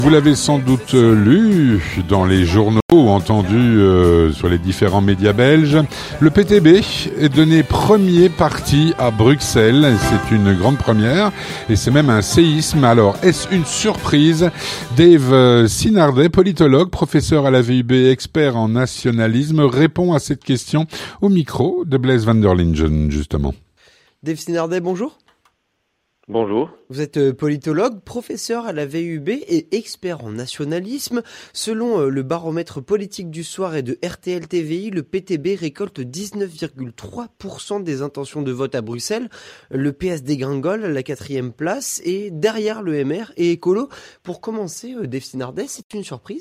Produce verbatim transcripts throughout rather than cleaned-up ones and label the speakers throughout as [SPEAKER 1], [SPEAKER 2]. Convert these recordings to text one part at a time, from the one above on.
[SPEAKER 1] Vous l'avez sans doute euh, lu dans les journaux ou entendu euh, sur les différents médias belges. Le P T B est donné premier parti à Bruxelles. C'est une grande première et c'est même un séisme. Alors, est-ce une surprise? Dave Sinardet, politologue, professeur à la V U B, expert en nationalisme, répond à cette question au micro de Blaise van der Lingen, justement.
[SPEAKER 2] Dave Sinardet, bonjour.
[SPEAKER 3] Bonjour.
[SPEAKER 2] Vous êtes politologue, professeur à la V U B et expert en nationalisme. Selon le baromètre politique du soir et de R T L T V I, le P T B récolte dix-neuf virgule trois pour cent des intentions de vote à Bruxelles. Le P S dégringole à la quatrième place et derrière le M R et Écolo. Pour commencer, Dave Sinardet, c'est une surprise ?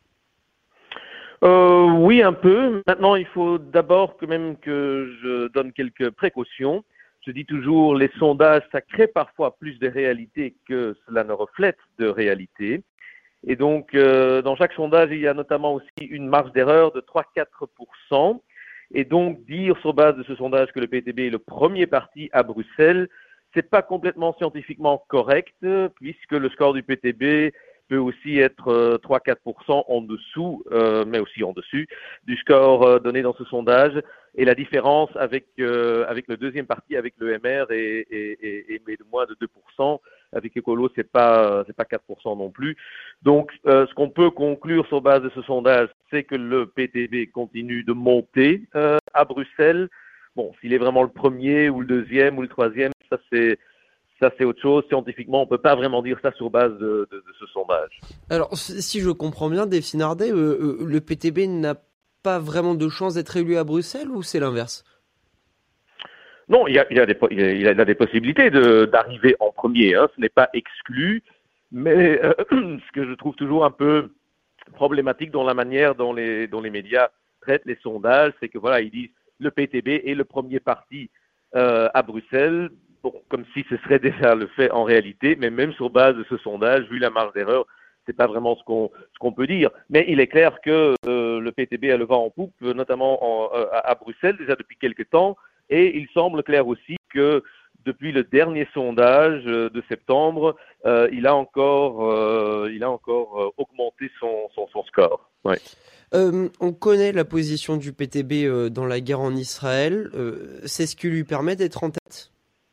[SPEAKER 3] euh, Oui, un peu. Maintenant, il faut d'abord quand même que je donne quelques précautions. Je dis toujours, les sondages, ça crée parfois plus de réalité que cela ne reflète de réalité. Et donc, euh, dans chaque sondage, il y a notamment aussi une marge d'erreur de trois à quatre pour cent. Et donc, dire sur base de ce sondage que le P T B est le premier parti à Bruxelles, c'est pas complètement scientifiquement correct, puisque le score du P T B peut aussi être euh, trois à quatre pour cent en dessous, euh, mais aussi en dessus, du score euh, donné dans ce sondage. Et la différence avec euh, avec le deuxième parti, avec le M R, est, est, est, est de moins de deux pour cent. Avec Écolo, c'est pas c'est pas quatre pour cent non plus. Donc, euh, ce qu'on peut conclure sur base de ce sondage, c'est que le P T B continue de monter euh, à Bruxelles. Bon, s'il est vraiment le premier ou le deuxième ou le troisième, ça c'est Ça, c'est autre chose. Scientifiquement, on ne peut pas vraiment dire ça sur base de, de, de ce sondage.
[SPEAKER 2] Alors, si je comprends bien, Dave Sinardet, euh, euh, le P T B n'a pas vraiment de chance d'être élu à Bruxelles ou c'est l'inverse ?
[SPEAKER 3] Non, il y a, il y a, des, il y a, il y a des possibilités de, d'arriver en premier. Hein. Ce n'est pas exclu. Mais euh, ce que je trouve toujours un peu problématique dans la manière dont les, dont les médias traitent les sondages, c'est que voilà, ils disent le P T B est le premier parti euh, à Bruxelles. Bon, comme si ce serait déjà le fait en réalité, mais même sur base de ce sondage, vu la marge d'erreur, c'est pas vraiment ce qu'on ce qu'on peut dire. Mais il est clair que euh, le P T B a le vent en poupe, notamment en, euh, à Bruxelles déjà depuis quelques temps, et il semble clair aussi que depuis le dernier sondage de septembre, euh, il a encore euh, il a encore euh, augmenté son son, son score. Ouais.
[SPEAKER 2] Euh, on connaît la position du P T B euh, dans la guerre en Israël. Euh, c'est ce qui lui permet d'être en tête ?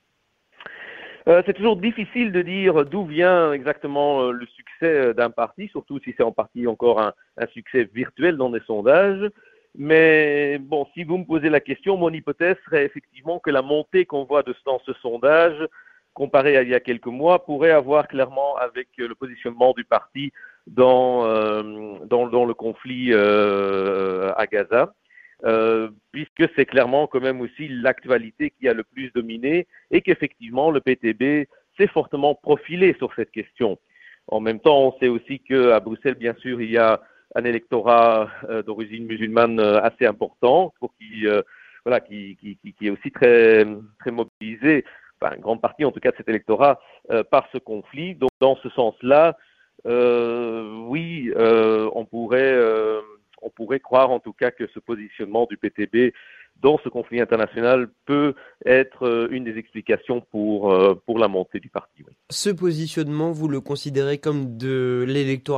[SPEAKER 3] Euh, c'est toujours difficile de dire d'où vient exactement euh, le succès d'un parti, surtout si c'est en partie encore un, un succès virtuel dans des sondages. Mais bon, si vous me posez la question, mon hypothèse serait effectivement que la montée qu'on voit de, dans ce sondage, comparée à il y a quelques mois, pourrait avoir clairement avec le positionnement du parti dans, euh, dans, dans le conflit euh, à Gaza. Euh, puisque c'est clairement quand même aussi l'actualité qui a le plus dominé et qu'effectivement le P T B s'est fortement profilé sur cette question. En même temps, on sait aussi qu'à Bruxelles, bien sûr, il y a un électorat euh, d'origine musulmane euh, assez important, pour qui, euh, voilà, qui, qui, qui, qui est aussi très, très mobilisé, enfin, une grande partie en tout cas de cet électorat, euh, par ce conflit. Donc, dans ce sens-là, euh, oui, euh, on pourrait... Euh, on pourrait croire en tout cas que ce positionnement du P T B dans ce conflit international peut être une des explications pour, pour la montée du parti. Oui.
[SPEAKER 2] Ce positionnement, vous le considérez comme de l'électoralisme ?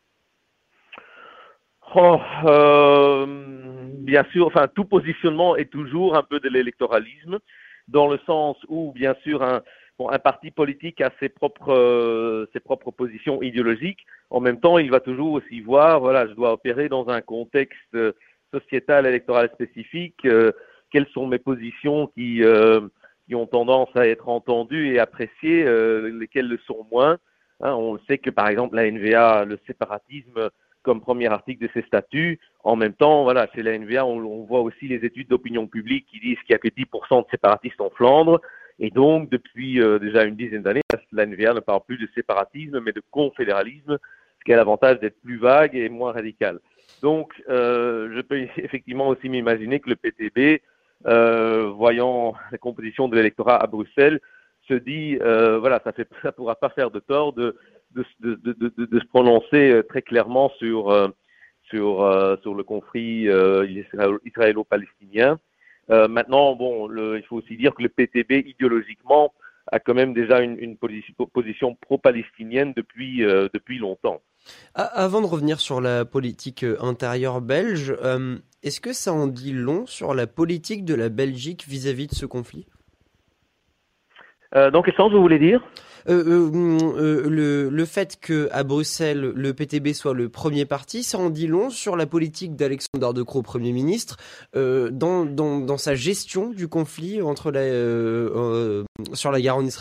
[SPEAKER 3] Oh, euh, bien sûr, enfin, tout positionnement est toujours un peu de l'électoralisme, dans le sens où, bien sûr, un, bon, un parti politique a ses propres, euh, ses propres positions idéologiques. En même temps, il va toujours aussi voir, voilà, je dois opérer dans un contexte euh, sociétal, électoral spécifique, euh, quelles sont mes positions qui, euh, qui ont tendance à être entendues et appréciées, euh, lesquelles le sont moins. Hein, on sait que, par exemple, la N V A, le séparatisme comme premier article de ses statuts. En même temps, voilà, chez la N V A, on, on voit aussi les études d'opinion publique qui disent qu'il n'y a que dix pour cent de séparatistes en Flandre. Et donc, depuis euh, déjà une dizaine d'années, la N V A ne parle plus de séparatisme, mais de confédéralisme, ce qui a l'avantage d'être plus vague et moins radical. Donc, euh, je peux effectivement aussi m'imaginer que le P T B, euh, voyant la composition de l'électorat à Bruxelles, se dit, euh, voilà, ça ne ça pourra pas faire de tort de, de, de, de, de, de se prononcer très clairement sur, euh, sur, euh, sur le conflit euh, israélo-palestinien. Euh, maintenant, bon, le, il faut aussi dire que le P T B, idéologiquement, a quand même déjà une, une position, position pro-palestinienne depuis, euh, depuis longtemps.
[SPEAKER 2] Avant de revenir sur la politique intérieure belge, euh, est-ce que ça en dit long sur la politique de la Belgique vis-à-vis de ce conflit ?
[SPEAKER 3] euh, Dans quel sens vous voulez dire ?
[SPEAKER 2] Euh, euh, euh, le, le fait qu'à Bruxelles, le P T B soit le premier parti, ça en dit long sur la politique d'Alexander De Croo, Premier ministre, euh, dans, dans, dans sa gestion du conflit entre la, euh, euh, sur la guerre en Israël ?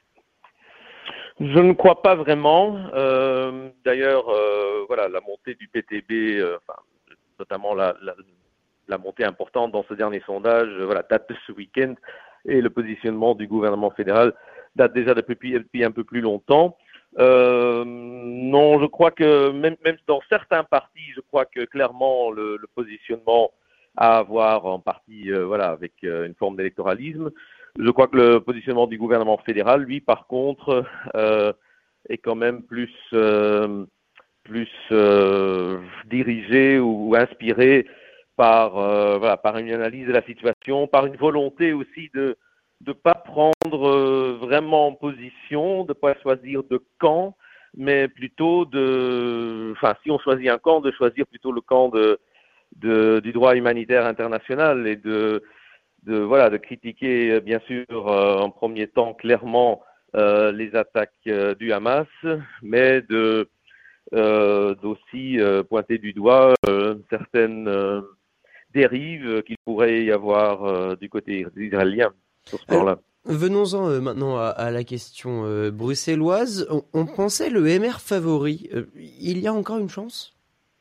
[SPEAKER 3] Je ne crois pas vraiment. Euh, d'ailleurs, euh, voilà, la montée du P T B, euh, enfin, notamment la, la, la montée importante dans ce dernier sondage, euh, voilà, date de ce week-end, et le positionnement du gouvernement fédéral date déjà depuis, depuis un peu plus longtemps. Euh, non, je crois que même, même dans certains partis, je crois que clairement le, le positionnement à avoir en partie, euh, voilà, avec euh, une forme d'électoralisme. Je crois que le positionnement du gouvernement fédéral, lui, par contre, euh, est quand même plus, euh, plus euh, dirigé ou, ou inspiré par, euh, voilà, par une analyse de la situation, par une volonté aussi de de pas prendre euh, vraiment position, de pas choisir de camp, mais plutôt de, enfin, si on choisit un camp, de choisir plutôt le camp de, de du droit humanitaire international et de de voilà de critiquer bien sûr euh, en premier temps clairement euh, les attaques euh, du Hamas, mais de euh, d'aussi euh, pointer du doigt euh, certaines euh, dérives qu'il pourrait y avoir euh, du côté israélien sur ce plan-là.
[SPEAKER 2] Euh, venons-en euh, maintenant à, à la question euh, bruxelloise. On, on pensait le M R favori. Euh, il y a encore une chance ?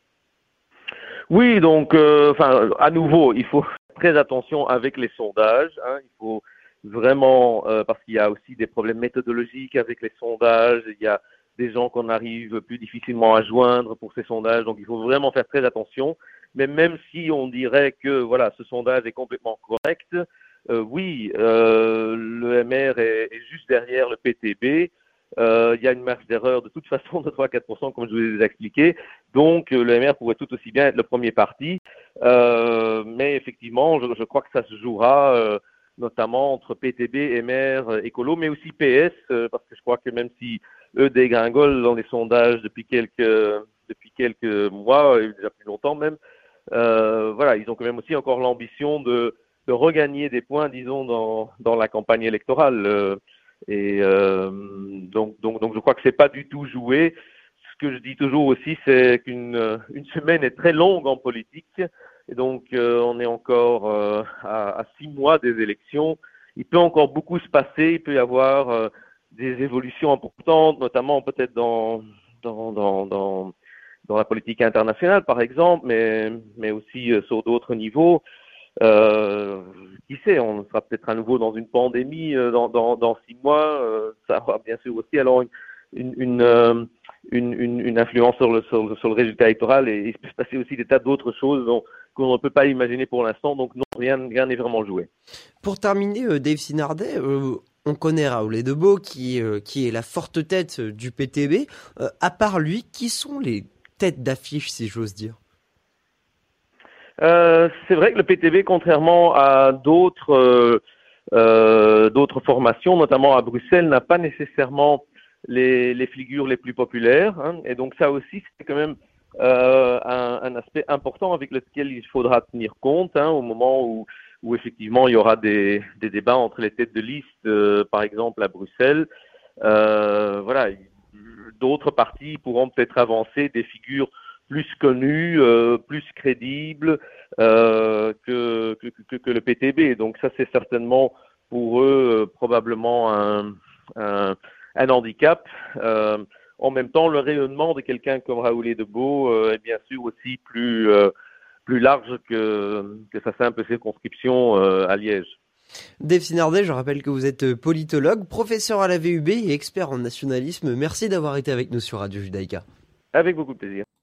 [SPEAKER 3] Oui, donc, enfin, euh, à nouveau, il faut très attention avec les sondages. Hein, il faut vraiment, euh, parce qu'il y a aussi des problèmes méthodologiques avec les sondages. Il y a des gens qu'on arrive plus difficilement à joindre pour ces sondages. Donc, il faut vraiment faire très attention. Mais même si on dirait que voilà, ce sondage est complètement correct, euh, oui, euh, le M R est, est juste derrière le P T B. Euh, il y a une marge d'erreur de toute façon de trois à quatre pour cent, comme je vous ai expliqué. Donc, euh, le M R pourrait tout aussi bien être le premier parti. Euh, mais effectivement, je, je crois que ça se jouera euh, notamment entre P T B, M R, Écolo, mais aussi P S, euh, parce que je crois que même si eux dégringolent dans les sondages depuis quelques, depuis quelques mois, et déjà plus longtemps même, euh, voilà, ils ont quand même aussi encore l'ambition de, de regagner des points, disons, dans, dans la campagne électorale. Euh, Et euh, donc, donc, donc, je crois que c'est pas du tout joué. Ce que je dis toujours aussi, c'est qu'une une semaine est très longue en politique, et donc euh, on est encore euh, à, à six mois des élections. Il peut encore beaucoup se passer. Il peut y avoir euh, des évolutions importantes, notamment peut-être dans dans dans dans dans la politique internationale, par exemple, mais mais aussi euh, sur d'autres niveaux. Euh, qui sait, on sera peut-être à nouveau dans une pandémie euh, dans, dans, dans six mois. Euh, ça aura bien sûr aussi alors une, une, une, euh, une, une, une influence sur le, sur, le, sur le résultat électoral, et il peut se passer aussi des tas d'autres choses dont, qu'on ne peut pas imaginer pour l'instant. Donc non, rien rien n'est vraiment joué.
[SPEAKER 2] Pour terminer, euh, Dave Sinardet, euh, on connaît Raoul Edebo qui, euh, qui est la forte tête du P T B. Euh, à part lui, qui sont les têtes d'affiche, si j'ose dire ?
[SPEAKER 3] Euh, c'est vrai que le P T B, contrairement à d'autres euh, euh, d'autres formations, notamment à Bruxelles, n'a pas nécessairement les, les figures les plus populaires. Hein, et donc ça aussi, c'est quand même euh, un, un aspect important avec lequel il faudra tenir compte hein, au moment où, où effectivement il y aura des, des débats entre les têtes de liste, euh, par exemple à Bruxelles. Euh, voilà, d'autres partis pourront peut-être avancer des figures plus connu, euh, plus crédible euh, que, que, que, que le P T B. Donc ça, c'est certainement pour eux euh, probablement un, un, un handicap. Euh, en même temps, le rayonnement de quelqu'un comme Raoul Edebo euh, est bien sûr aussi plus, euh, plus large que, que sa simple circonscription euh, à Liège.
[SPEAKER 2] Dave Sinardet, je rappelle que vous êtes politologue, professeur à la V U B et expert en nationalisme. Merci d'avoir été avec nous sur Radio Judaïka.
[SPEAKER 3] Avec beaucoup de plaisir.